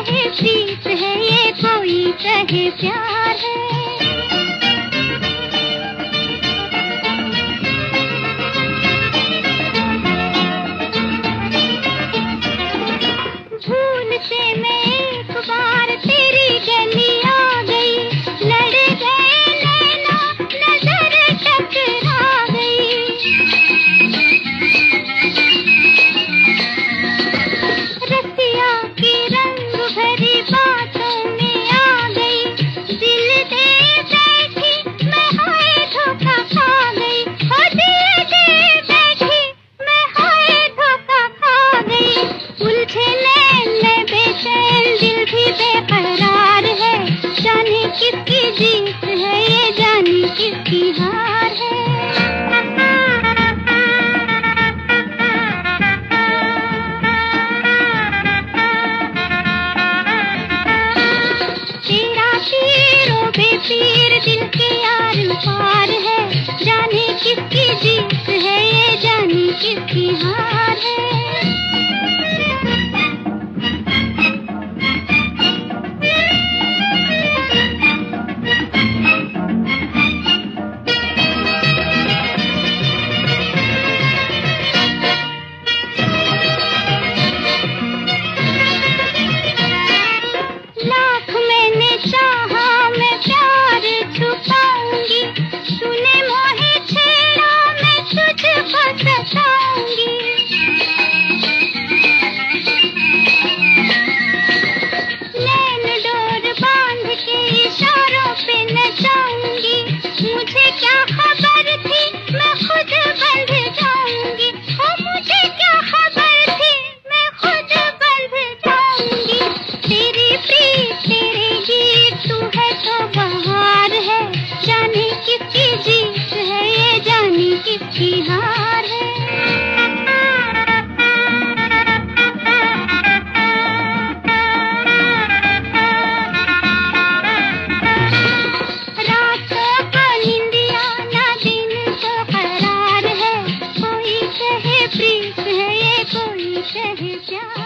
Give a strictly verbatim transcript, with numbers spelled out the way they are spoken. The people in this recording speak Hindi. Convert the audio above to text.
कहे प्रीत है, ये कोई कहे प्यार है। भूल से मैं एक बार तेरी गली आ गई, लड़ गए नैना नजर टकरा गई। रसिया की रंग भरी बातों में आ गई, दिल दे बैठी मैं हाय धोखा खा गई। हो दिल दे बैठी मैं हाय धोखा खा गई। उलझे नैन बेचैन दिल भी बेकरार है, जाने किसकी जीत है, ये जाने किसकी हार है। तेरा पीरो बेपीर दिल के यार पार है, जाने किसकी जीत है, ये जाने किसकी हार है। लाख मैंने चाहा मैं प्यार छुपाऊंगी, तूने मोहे छेड़ा मैं तुझको सताऊंगी। नैन डोर बांध के इशारों पे नचाऊंगी, मुझे क्या खबर थी मैं खुद बंध जाऊंगी। ओ मुझे क्या खबर थी मैं खुद बंध जाऊंगी। तेरी प्रीत तेरे गीत तू है तो बहार है, जाने किसकी जीत है, ये जाने किसकी हार है। रातों को निंदिया ना दिन को करार है, कोई कहे प्रीत है, ये कोई कहे प्यार।